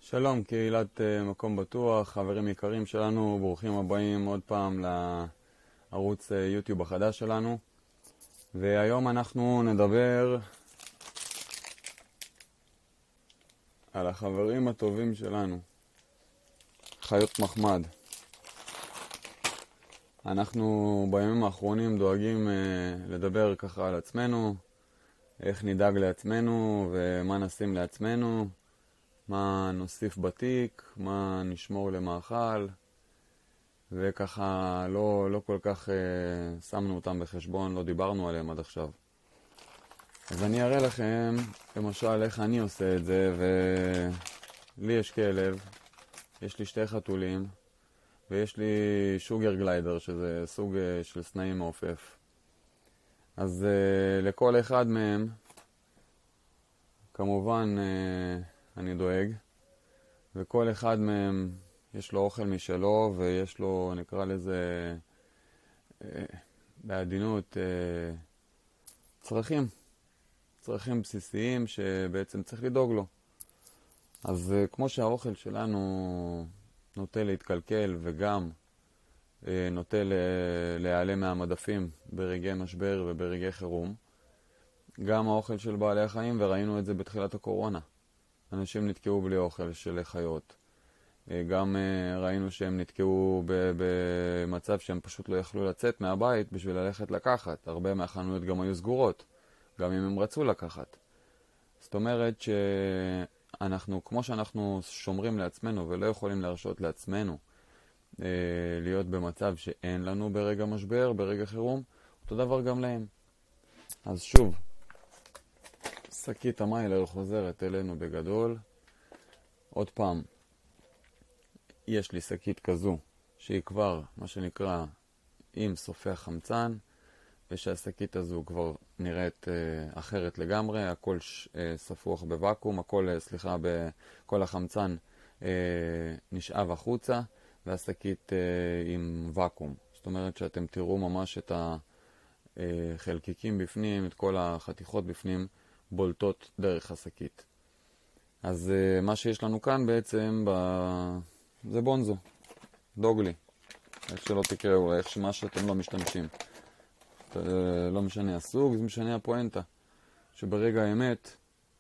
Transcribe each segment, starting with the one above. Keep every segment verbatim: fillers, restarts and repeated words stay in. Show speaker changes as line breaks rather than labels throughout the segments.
שלום, קהילת uh, מקום בטוח, חברים יקרים שלנו, ברוכים הבאים עוד פעם לערוץ uh, יוטיוב החדש שלנו. והיום אנחנו נדבר על החברים הטובים שלנו, חיות מחמד. אנחנו בימים האחרונים דואגים uh, לדבר ככה על עצמנו, איך נדאג לעצמנו ומה נשים לעצמנו, מה נוסיף בתיק, מה נשמור למאכל, וככה לא, לא כל כך אה, שמנו אותם בחשבון, לא דיברנו עליהם עד עכשיו. אז אני אראה לכם, למשל, איך אני עושה את זה, ולי יש כלב, יש לי שתי חתולים, ויש לי שוגר גליידר, שזה סוג אה, של סנאים מעופף. אז אה, לכל אחד מהם, כמובן, אה, אני דואג, וכל אחד מהם יש לו אוכל משלו, ויש לו, נקרא לזה, אה, בעדינות, אה, צרכים, צרכים בסיסיים שבעצם צריך לדאוג לו. אז אה, כמו שהאוכל שלנו נוטה להתקלקל וגם אה, נוטה להיעלם מהמדפים ברגעי משבר וברגעי חירום, גם האוכל של בעלי החיים, וראינו את זה בתחילת הקורונה. אנשים נתקעו בלי אוכל של חיות. גם ראינו שהם נתקעו במצב שהם פשוט לא יכלו לצאת מהבית בשביל ללכת לקחת. הרבה מהחנויות גם היו סגורות, גם אם הם רצו לקחת. זאת אומרת שאנחנו, כמו שאנחנו שומרים לעצמנו ולא יכולים להרשות לעצמנו להיות במצב שאין לנו ברגע משבר, ברגע חירום, אותו דבר גם להם. אז שוב, שקית המיילר חוזרת אלינו בגדול. עוד פעם, יש לי שקית כזו שהיא כבר, מה שנקרא, עם סופי החמצן, ושהשקית הזו כבר נראית אה, אחרת לגמרי, הכל ש, אה, ספוח בוואקום, הכל, אה, סליחה, בכל החמצן אה, נשאב החוצה, והשקית אה, עם וואקום. זאת אומרת שאתם תראו ממש את החלקיקים בפנים, את כל החתיכות בפנים, בולטות דרך השקית. אז uh, מה שיש לנו כאן בעצם ב... זה בונזו, דוגלי, איך שלא תקראו, איך שמה שאתם לא משתמשים. uh, לא משנה הסוג, זה משנה הפואנטה, שברגע האמת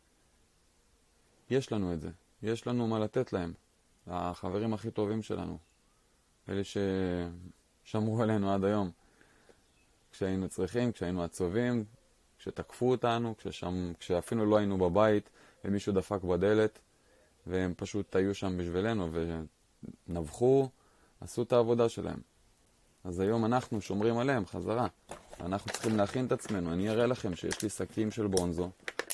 יש לנו את זה, יש לנו מה לתת להם, החברים הכי טובים שלנו, אלה ששמרו עלינו עד היום, כשהיינו צריכים, כשהיינו עצובים, כשתקפו אותנו, כששם, כשאפילו לא היינו בבית ומישהו דפק בדלת, והם פשוט היו שם בשבילנו ונבחו, עשו את העבודה שלהם. אז היום אנחנו שומרים עליהם חזרה. אנחנו צריכים להכין את עצמנו. אני אראה לכם שיש לי שקים של בונזו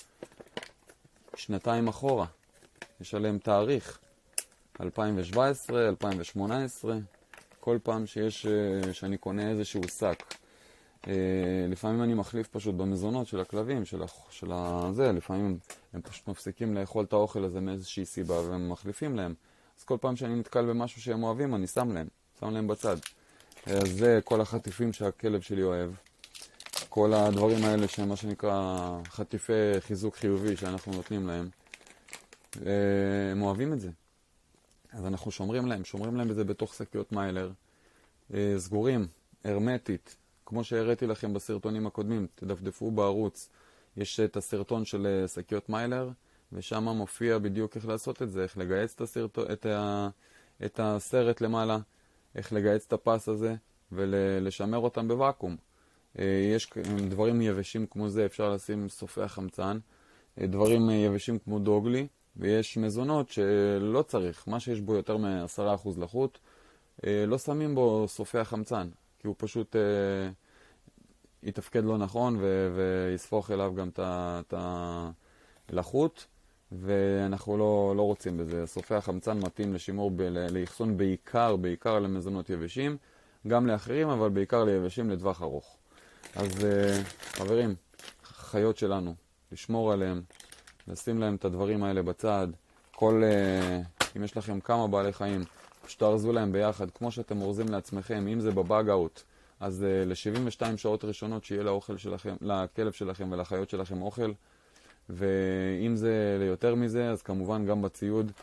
שנתיים אחורה. יש עליהם תאריך אלפיים שבע עשרה, אלפיים שמונה עשרה. כל פעם שיש, שאני קונה איזשהו שק, Uh, לפעמים אני מחליף פשוט במזונות של הכלבים, של, של הזה, לפעמים הם פשוט מפסיקים לאכול את האוכל הזה מאיזושהי סיבה והם מחליפים להם. אז כל פעם שאני נתקל במשהו שהם אוהבים, אני שם להם, שם להם בצד. Uh, אז זה כל החטיפים שהכלב שלי אוהב, כל הדברים האלה שהם מה שנקרא חטיפי חיזוק חיובי שאנחנו נותנים להם, uh, הם אוהבים את זה. אז אנחנו שומרים להם, שומרים להם את זה בתוך שקיות מיילר, uh, סגורים, הרמטית, כמו שהראיתי לכם בסרטונים הקודמים, תדפדפו בערוץ, יש את הסרטון של שקיות מיילר, ושם מופיע בדיוק איך לעשות את זה, איך לגייץ את, הסרט... את, ה... את הסרט למעלה, איך לגייץ את הפס הזה, ולשמר אותם בוואקום. יש דברים יבשים כמו זה, אפשר לשים סופי החמצן, דברים יבשים כמו דוגלי, ויש מזונות שלא צריך, מה שיש בו יותר מ-עשרה אחוז לחות, לא שמים בו סופי החמצן. כי הוא פשוט אה, יתפקד לא נכון ו- ויספוך אליו גם את הלחות, ואנחנו לא, לא רוצים בזה. סופי החמצן מתאים לשימור, ב- לאחסון בעיקר, בעיקר למזונות יבשים, גם לאחרים, אבל בעיקר ליבשים לטווח ארוך. אז אה, חברים, חיות שלנו, לשמור עליהם, לשים להם את הדברים האלה בצד. כל, אה, אם יש לכם כמה בעלי חיים, שתארזו להם ביחד, כמו שאתם אורזים לעצמכם, אם זה בבאג אאוט, אז uh, ל-שבעים ושתיים שעות ראשונות שיהיה לאוכל שלכם, לכלב שלכם ולחיות שלכם אוכל, ואם זה ליותר מזה, אז כמובן גם בציוד,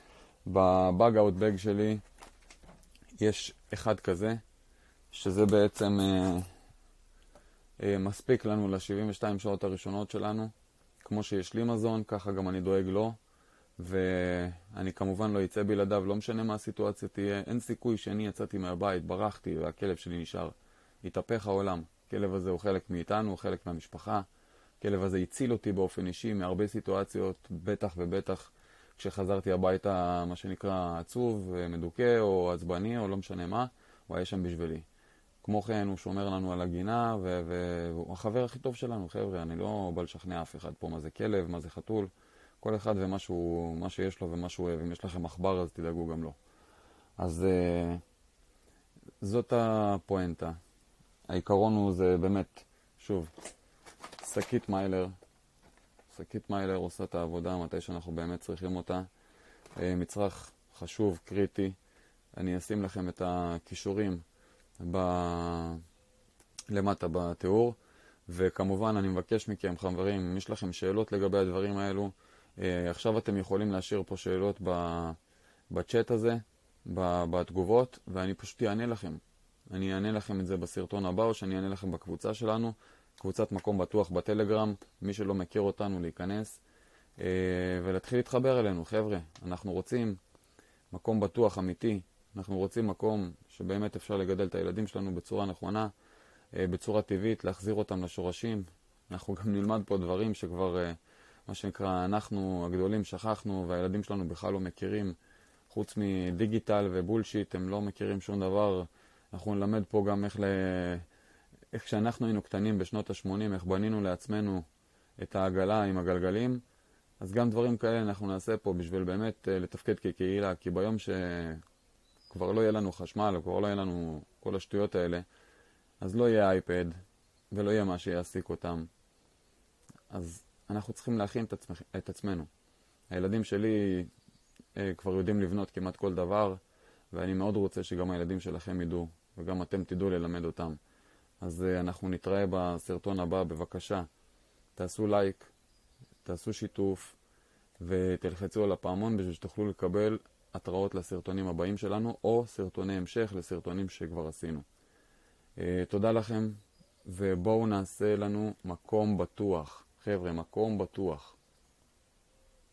בבאג אאוט בג שלי יש אחד כזה, שזה בעצם אה, אה, מספיק לנו ל-שבעים ושתיים שעות הראשונות שלנו. כמו שיש לי מזון, ככה גם אני דואג לו, ואני כמובן לא יצא בלעדיו, לא משנה מה הסיטואציה תהיה. אין סיכוי שאני יצאתי מהבית, ברחתי והכלב שלי נשאר. התהפך העולם. הכלב הזה הוא חלק מאיתנו, הוא חלק מהמשפחה. הכלב הזה הציל אותי באופן אישי מהרבה סיטואציות, בטח ובטח כשחזרתי הביתה, מה שנקרא עצוב, מדוכא או עצבני או לא משנה מה, הוא היה שם בשבילי. כמו כן, הוא שומר לנו על הגינה, והוא החבר הכי טוב שלנו, חבר'ה. אני לא בא לשכנע אף אחד פה מה זה כלב, מה זה חתול. כל אחד ומה שהוא, מה שיש לו ומה שהוא אוהב. אם יש לכם מחבר, אז תדאגו גם לו. אז זאת הפואנטה. העיקרון הוא זה באמת, שוב, שקית מיילר. שקית מיילר עושה את העבודה מתי שאנחנו באמת צריכים אותה. מצרך חשוב, קריטי. אני אשים לכם את הכישורים ב... למטה בתיאור, וכמובן אני מבקש מכם, חברים, אם יש לכם שאלות לגבי הדברים האלו, עכשיו אתם יכולים להשאיר פה שאלות ב... בצ'אט הזה, ב... בתגובות, ואני פשוט אענה לכם. אני אענה לכם את זה בסרטון הבא, או שאני אענה לכם בקבוצה שלנו, קבוצת מקום בטוח בטלגרם, מי שלא מכיר אותנו להיכנס, ולהתחיל להתחבר אלינו. חבר'ה, אנחנו רוצים מקום בטוח אמיתי, אנחנו רוצים מקום שבאמת אפשר לגדל את הילדים שלנו בצורה נכונה, בצורה טבעית, להחזיר אותם לשורשים. אנחנו גם נלמד פה דברים שכבר, מה שנקרא, אנחנו הגדולים שכחנו, והילדים שלנו בכלל לא מכירים, חוץ מדיגיטל ובולשיט, הם לא מכירים שום דבר. אנחנו נלמד פה גם איך, ל... איך שאנחנו היינו קטנים בשנות ה-שמונים, איך בנינו לעצמנו את העגלה עם הגלגלים, אז גם דברים כאלה אנחנו נעשה פה בשביל באמת לתפקד כקהילה, כי ביום שכבר לא יהיה לנו חשמל, כבר לא יהיה לנו כל השטויות האלה, אז לא יהיה אייפד, ולא יהיה מה שיעסיק אותם. אז אנחנו צריכים להכין את, עצמ... את עצמנו. הילדים שלי אה, כבר יודעים לבנות כמעט כל דבר, ואני מאוד רוצה שגם הילדים שלכם ידעו, וגם אתם תדעו ללמד אותם. אז אה, אנחנו נתראה בסרטון הבא, בבקשה. תעשו לייק, תעשו שיתוף, ותלחצו על הפעמון בשביל שתוכלו לקבל התראות לסרטונים הבאים שלנו, או סרטוני המשך לסרטונים שכבר עשינו. תודה לכם, ובואו נעשה לנו מקום בטוח. חבר'ה, מקום בטוח.